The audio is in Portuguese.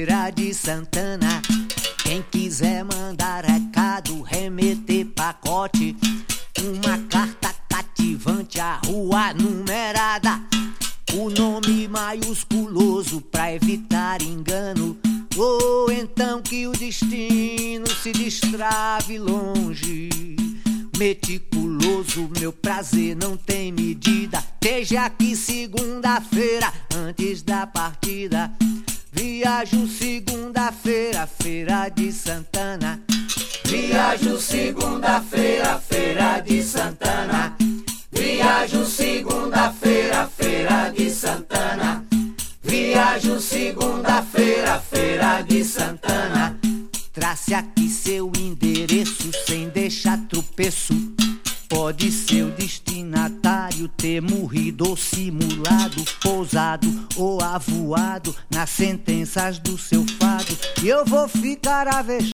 Feira de Santana. Quem quiser mandar recado, remeter pacote, uma carta cativante, a rua numerada, o nome maiusculoso pra evitar engano, ou então que o destino se destrave longe. Meticuloso, meu prazer não tem medida. Esteja aqui segunda-feira, antes da partida. Viajo segunda-feira, Feira de Santana. Viajo segunda-feira, Feira de Santana. Viajo segunda-feira, Feira de Santana. Viajo segunda-feira, Feira de Santana. Trace aqui seu endereço sem deixar tropeço. Pode ser o destinatário ter morrido ou simulado, pousado ou avoado nas sentenças do seu fado. E eu vou ficar a ver